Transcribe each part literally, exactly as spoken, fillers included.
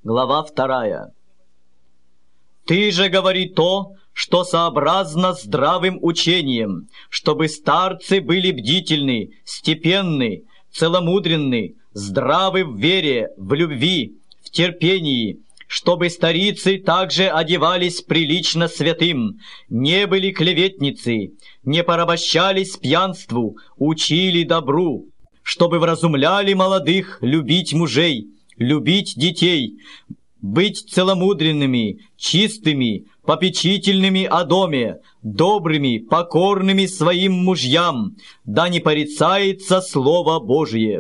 Глава вторая. «Ты же говори то, что сообразно здравым учением, чтобы старцы были бдительны, степенны, целомудренны, здравы в вере, в любви, в терпении, чтобы старицы также одевались прилично святым, не были клеветницы, не порабощались пьянству, учили добру, чтобы вразумляли молодых любить мужей, любить детей, быть целомудренными, чистыми, попечительными о доме, добрыми, покорными своим мужьям, да не порицается Слово Божие.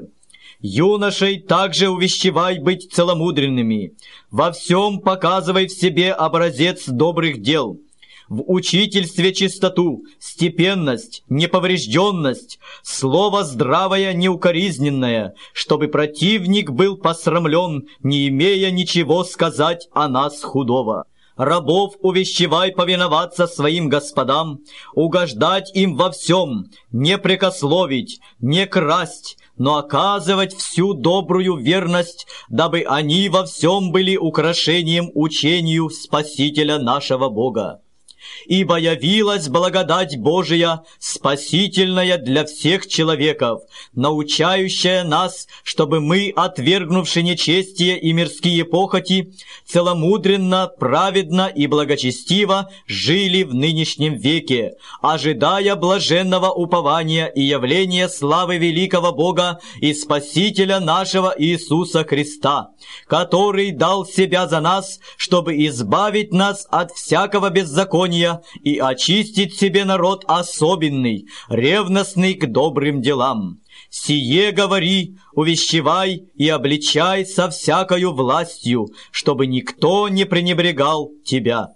Юношей также увещевай быть целомудренными, во всем показывай в себе образец добрых дел, в учительстве чистоту, степенность, неповрежденность, слово здравое, неукоризненное, чтобы противник был посрамлен, не имея ничего сказать о нас худого. Рабов увещевай повиноваться своим господам, угождать им во всем, не прекословить, не красть, но оказывать всю добрую верность, дабы они во всем были украшением учению Спасителя нашего Бога. Ибо явилась благодать Божия, спасительная для всех человеков, научающая нас, чтобы мы, отвергнувши нечестие и мирские похоти, целомудренно, праведно и благочестиво жили в нынешнем веке, ожидая блаженного упования и явления славы великого Бога и Спасителя нашего Иисуса Христа, который дал себя за нас, чтобы избавить нас от всякого беззакония и очистить себе народ особенный, ревностный к добрым делам. Сие говори, увещевай и обличай со всякою властью, чтобы никто не пренебрегал тебя».